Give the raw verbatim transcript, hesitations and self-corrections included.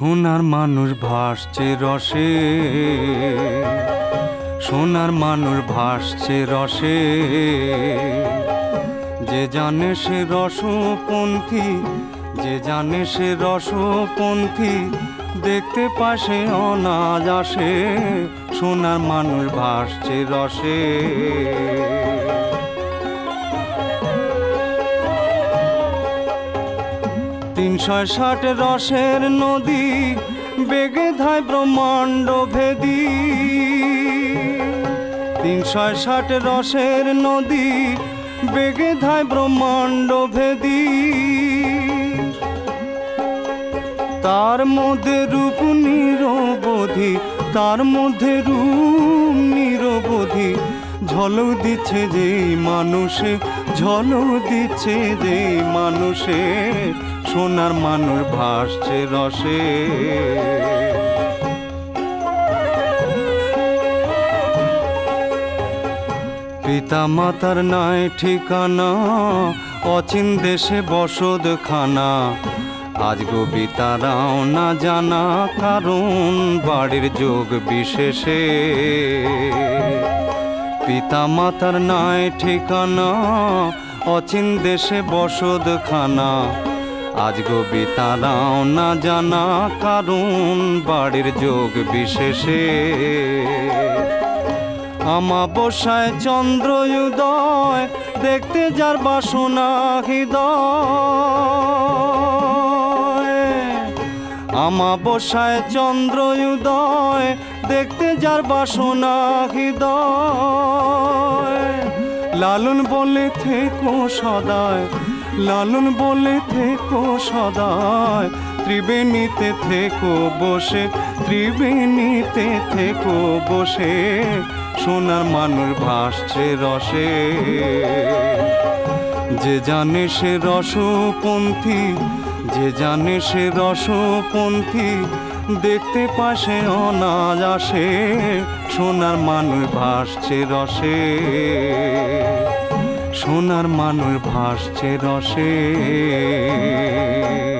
সোনার মানুষ ভাসছে রসে, সোনার মানুষ ভাসছে রসে। যে জানে সে রসপন্থী, যে জানে সে রসপন্থী, দেখতে পাশে অনাজ আসে। সোনার মানুষ ভাসছে রসে। তিনশো ষাট রসের নদী বেগে ধায় ব্রহ্মাণ্ড ভেদী। তিনশো ষাট রসের নদী বেগে ধায় ব্রহ্মাণ্ড ভেদী। তার মধ্যে রূপ নিরবধি, তার মধ্যে রূপ নিরবধি, ঝলক দিচ্ছে যে মানুষে, ঝলক দিচ্ছে যে মানুষে। সোনার মানুষ ভাসছে রসে। পিতা মাতার নাই ঠিকানা, অচিন দেশে বসতখানা। আজ গবি তারাও না জানা, কারণ বাড়ির যোগ বিশেষে। পিতা মাতার নাই ঠিকানা, অচিন দেশে বসতখানা। আজ গবি তারাও না জানা, কারণ বাড়ির যোগ বিশেষে। আমাবস্যায় চন্দ্র উদয়, দেখতে যার বাসনা হৃদয়। আমাবস্যায় চন্দ্র উদয়, দেখতে যার বাসনা হৃদয়। লালন বলে থেকো সদায়, লালন বলে থেকো সদায়। ত্রিবেণীতে থেকো বসে, ত্রিবেণীতে থেকো বসে। সোনার মানুষ ভাসছে রসে। যে জানে সে রসপন্থী, যে জানে সে রসপন্থী, দেখতে পাশে অনাজ আসে। সোনার মানুষ ভাসছে রসে, সোনার মানুষ ভাসছে রসে।